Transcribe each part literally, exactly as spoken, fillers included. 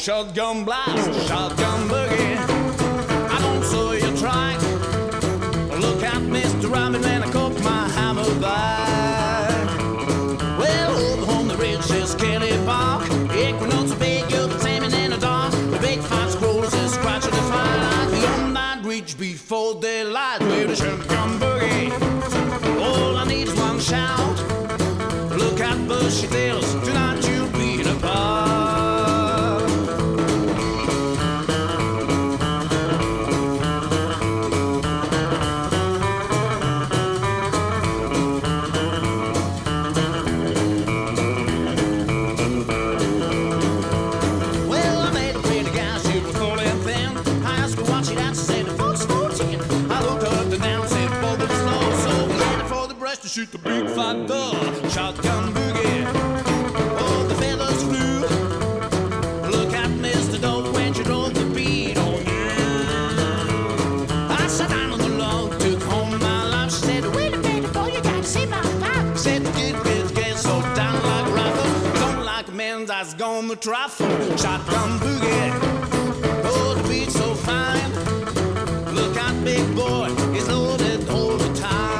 shotgun blast, shotgun boogie. I don't saw you try. Look at Mister Rabbit when I cook my hammer back. Well, over on the ridge is Kelly Park. Equinox big, you'll be taming in the dark. The big fat squirrels is scratching the firelight. Beyond that reach before daylight with a shotgun boogie. All I need is one shout. Look at bushy tails, tonight you'll be the apart. To shoot the big fat dove, shotgun boogie. Oh, the feathers flew. Look at Mister Dove when she drove the beat on you. I sat down on the log, took home my life. She said, wait a minute, boy, you gotta see my pipe. Said the kid bitch gets so down like a rifle. Don't like a man that's gone the trifle. Shotgun boogie. Oh, the beat's so fine. Look at big boy, he's loaded all the time.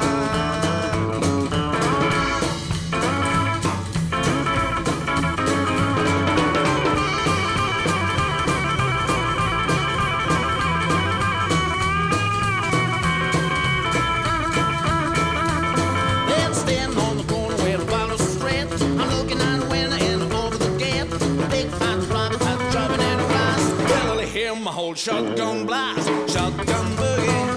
My whole shotgun blast, shotgun boogie.